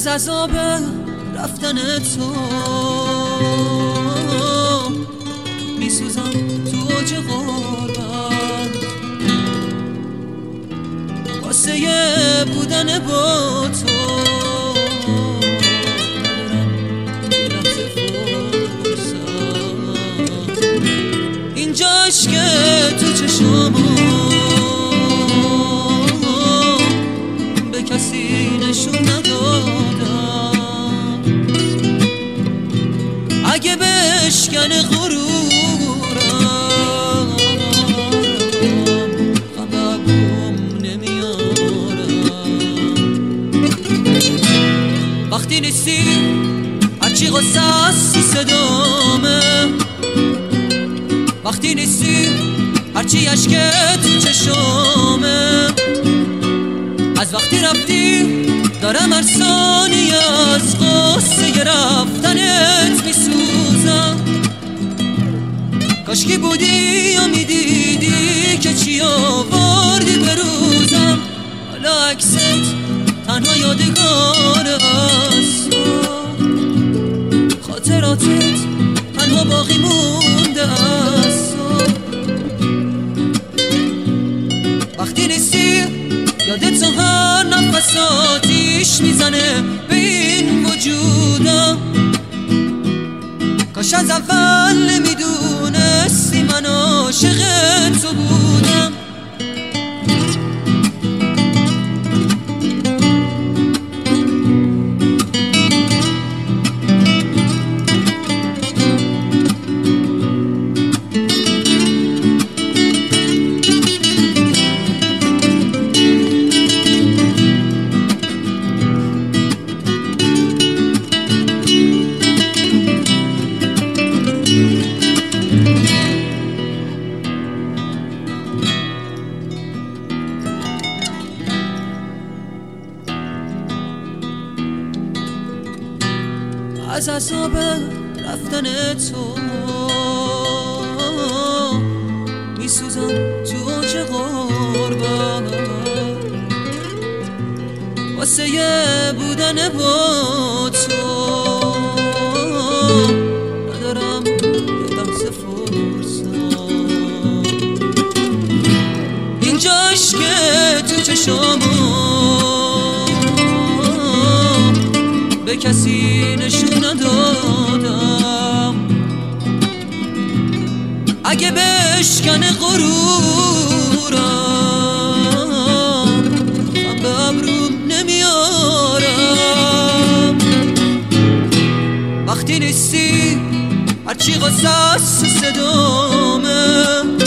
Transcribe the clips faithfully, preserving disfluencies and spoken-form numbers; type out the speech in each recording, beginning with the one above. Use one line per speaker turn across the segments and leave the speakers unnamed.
عذاب رفتن تو میسوزم تو اوج غربت، واسه بودن با تو یه لحظه فرصت. اینجاش که تو چشامو به کسی نشون ندادم، اگه بشکن غرورم غمم نمیارم. وقتی نیستی هرچی غصه است تو صدامه، وقتی نیستی هرچی عشقت تو چشامه. از وقتی رفتی دارم هر ثانیه از قصه رفتنت میسوزم. کاشکی بودی یا میدیدی که چی آوردی به روزم. حالا عکست تنها یادگار است، خاطراتت تنها باقی مونده است. وقتی نیستی یادت تو هر نفس آتیش میزنه به این وجودم. کاش از اول نمیدونستی من عاشق تو بودم. از عذاب رفتن تو میسوزم تو اوج غربت، واسه بودن با تو ندارم یه لحظه فرصت. اینجاش که تو چشامو به کسی نشون ندادم، اگه بشکن غرورم من به ابروم نمیارم. وقتی نیستی هرچی غصه است تو صدامه،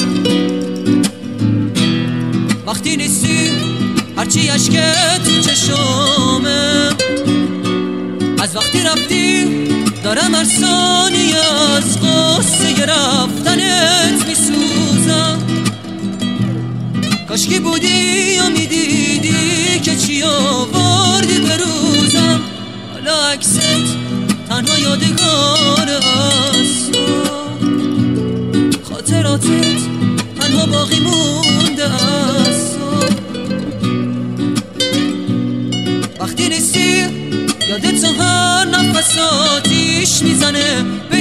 وقتی نیستی هرچی عشقت تو چشامه. از وقتی رفتی دارم هر ثانیه از قصه رفتنت میسوزم. کاشکی بودی یا میدیدی که چی آوردی به روزم. حالا عکست تنها یادگار است، خاطراتت تنها باقی مونده است. وقتی نیستی یادت تو هر نفس آتیش میزنه به